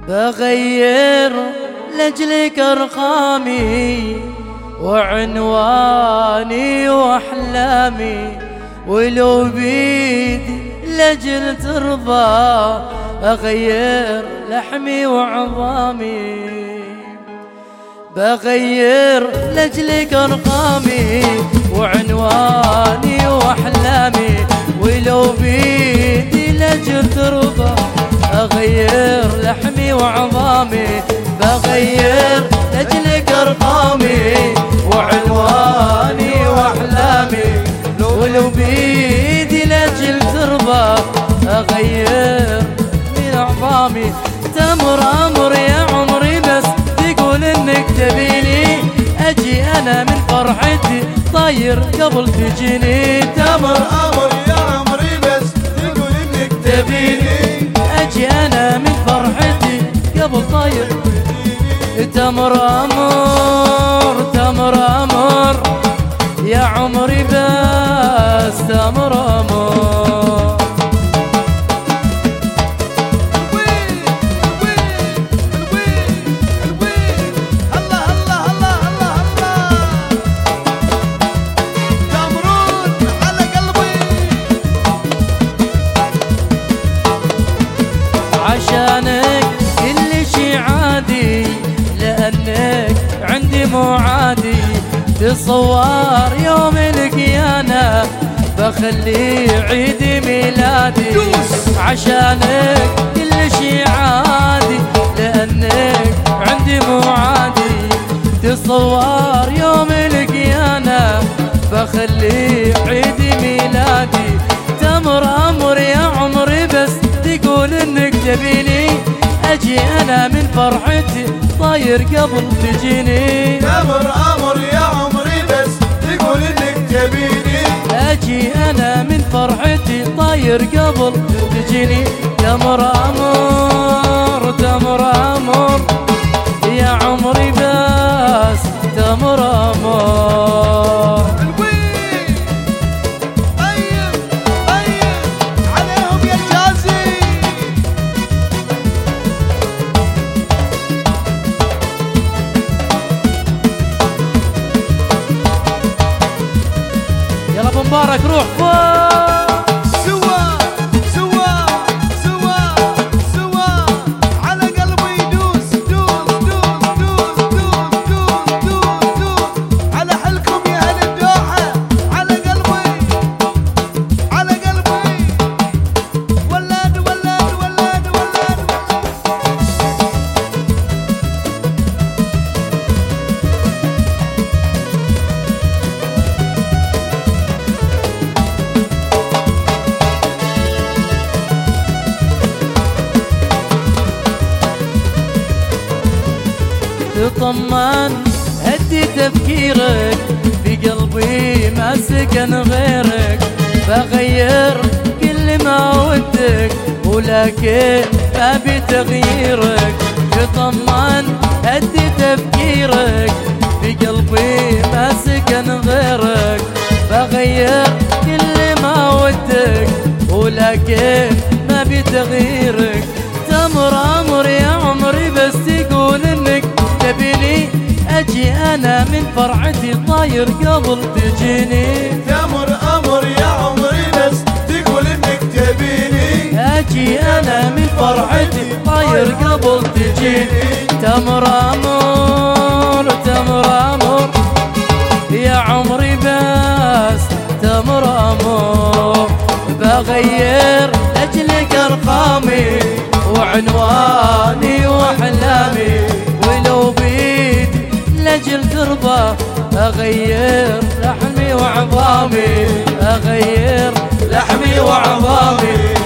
بغير لأجلك أرقامي وعنواني وأحلامي، ولو بيدي لأجل ترضى أغير لحمي وعظامي. بغير لأجلك أرقامي وعنواني وأحلامي، ولو بيدي لأجل ترضى أغير لحمي وعظامي. بغير لأجلك أرقامي وعنواني وأحلامي، ولو بيدي لأجل ترضى أغير من أعظامي. تمر أمر يا عمري بس تقول إنك تبيني، أجي أنا من فرحتي طاير قبل تجيني. تمر أمر يا عمري بس تقول إنك تبيني، أجي أنا من فرحتي قبل طاير. تمر أمر تمر أمر يا عمري بس تمر أمر. عشانك كل شي عادي، لأنك عندي مو عادي. تصور يوم القيامة بخلي عيد ميلادي. عشانك كل شي عادي، لأنك عندي مو عادي. تصور يوم القيامة بخلي عيد ميلادي. تمر أمر يا عمري بس تقول إنك تبيني، أجي أنا من فرحتي طاير قبل تجيني. تمر أمر يا عمري بس تقول إنك تبيني، أجي أنا من فرحتي طاير قبل تجيني. تمر أمر تمر أمر يا عمري بس تمر أمر. يلا ابو مبارك روح فوق. سوا سوا سوا سوا على قلبي يدوس دوس دوس دوس دوس دوس دوس دوس على حلكم يا اهل الدوحة. على قلبي على قلبي ولاد ولاد ولاد ولاد. تطمن هدي تفكيرك، في قلبي ما سكن غيرك. بغير كل ما ودك ولكن ما بتغييرك. تطمن هدي تفكيرك، في قلبي ما سكن غيرك. بغير كل ما ودك ولكن ما بتغييرك. تمر أمر يا عمري بس تقول إنك تبيني، أجي أنا من فرحتي طاير قبل تجيني. تمر أمر يا عمري بس تقول إنك تبيني، أجي أنا من فرحتي طاير قبل تجيني. تمر أمر تمر أمر يا عمري بس تمر أمر. بغير لأجلك أرقامي وعنواني وأحلامي، ولو بيدي لأجل ترضى أغير لحمي وعظامي. أغير لحمي وعظامي.